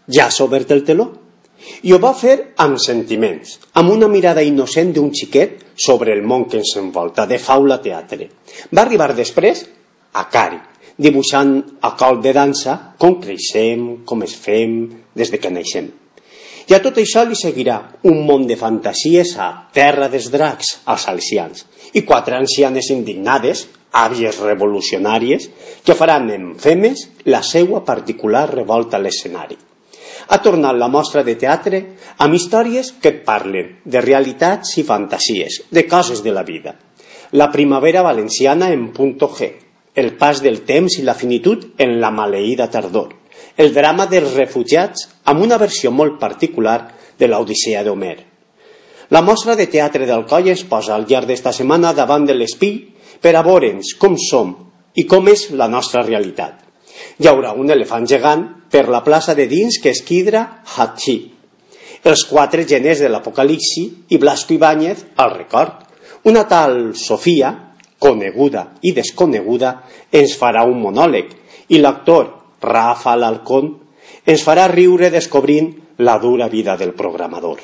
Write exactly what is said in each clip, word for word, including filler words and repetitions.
Ja s'ha obert el teló. I ho va fer amb sentiments, amb una mirada innocent d'un xiquet sobre el món que ens envolta, de faula teatre. Va arribar després a Cari, dibuixant a col de dansa com creixem, com es fem, des de que naixem. I a tot això li seguirà un món de fantasies a Terra dels Dracs, als Alcians, i quatre ancianes indignades, àvies revolucionàries, que faran en Femes la seua particular revolta a l'escenari. Ha tornat la mostra de teatre amb històries que et parlen de realitats i fantasies, de coses de la vida. La primavera valenciana en punto G, el pas del temps i la finitud en la maleïda tardor, el drama dels refugiats amb una versió molt particular de l'Odissea d'Homer. La mostra de teatre d'Alcoi ens posa al llarg d'esta setmana davant de l'espill per a veure'ns com som i com és la nostra realitat. Hi haurà un elefant gegant per la plaça de dins que esquidra Hatxí, els quatre geners de l'Apocalipsi i Blasco Ibáñez al record. Una tal Sofia, coneguda i desconeguda, ens farà un monòleg i l'actor Rafa Alarcón ens farà riure descobrint la dura vida del programador.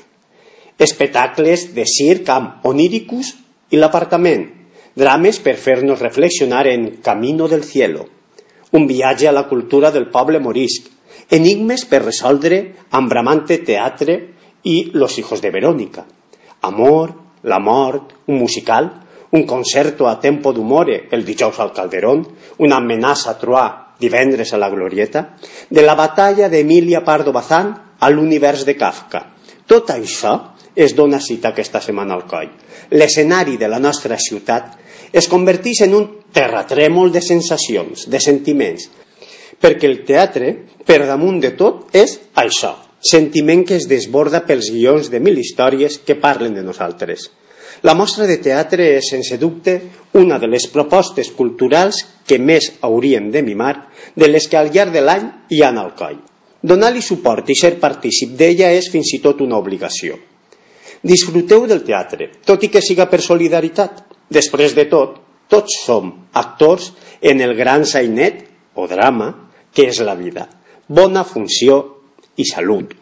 Espectacles de circ amb Oníricus i l'apartament, drames per fer-nos reflexionar en Camino del Cielo, un viatge a la cultura del poble morisc, enigmes per resoldre amb Bramante Teatre i Los hijos de Verónica, amor, la mort, un musical, un concerto a tempo d'humore el dijous al Calderón, una amenaça a Troà divendres a la Glorieta, de la batalla d'Emilia Pardo Bazán a l'univers de Kafka. Tot això es dona cita aquesta setmana al Coll. L'escenari de la nostra ciutat es converteix en un terratrèmol de sensacions, de sentiments, perquè el teatre, per damunt de tot, és això, sentiment que es desborda pels guions de mil històries que parlen de nosaltres. La mostra de teatre és, sense dubte, una de les propostes culturals que més hauríem de mimar, de les que al llarg de l'any hi ha al Coll. Donar-li suport i ser partícip d'ella és fins i tot una obligació. Disfruteu del teatre, tot i que siga per solidaritat. Després de tot, tots som actors en el gran sainet o drama que és la vida. Bona funció i salut.